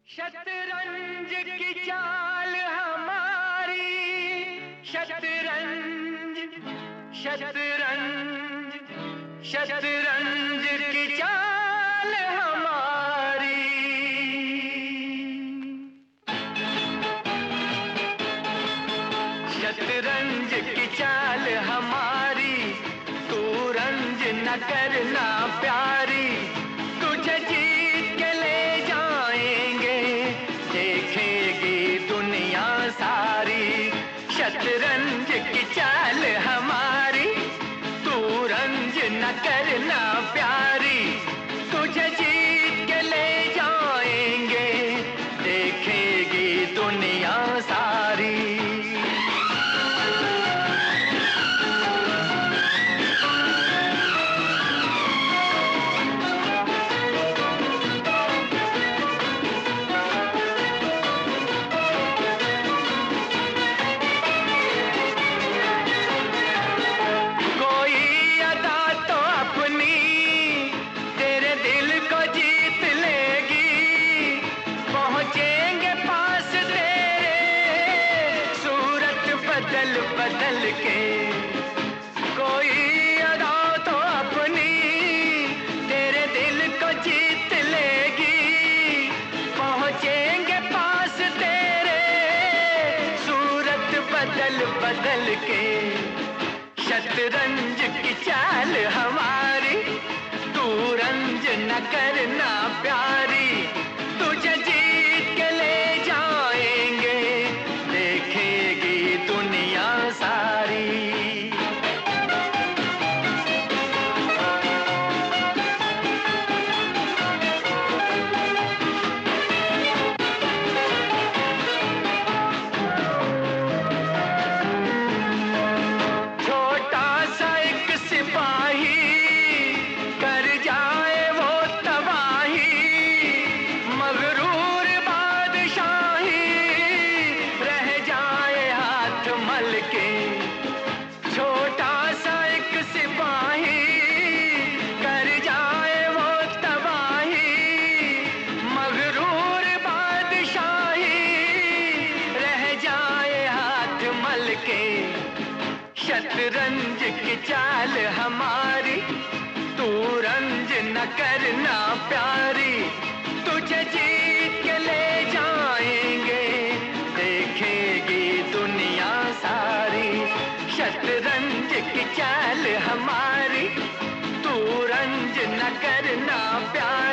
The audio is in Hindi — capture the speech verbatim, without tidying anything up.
शतरंज की चाल हमारी, शतरंज शतरंज शतरंज की चाल हमारी। शतरंज की चाल हमारी, तू रंज न करना प्यारी। तुझे जीत के ले जाएंगे, देखेगी दुनिया सारी। शतरंज की चाल हमारी, तू रंज न करना प्यारी। तुझे जीत के ले जाएंगे, देखेगी दुनिया सारी। बदल बदल के कोई अदा तो अपनी तेरे दिल को जीत लेगी। पहुंचेंगे पास तेरे, सूरत बदल बदल के। शतरंज की चाल हमारी, तू रंज न करना प्यारी। तुझे जीत के ले जाएंगे, देखेगी दुनिया सारी। छोटा सा एक सिपाही कर जाए वो तबाही, मगरूर बादशाही रह जाए हाथ मल के। छोटा सा एक सिपाही कर जाए वो तबाही, मगरूर बादशाही रह जाए हाथ मल के। शतरंज की चाल हमारी, तू रंज न करना प्यारी। तुझे जीत के ले जाएंगे, देखेगी दुनिया सारी। शतरंज की चाल हमारी, तू रंज न करना प्यारी।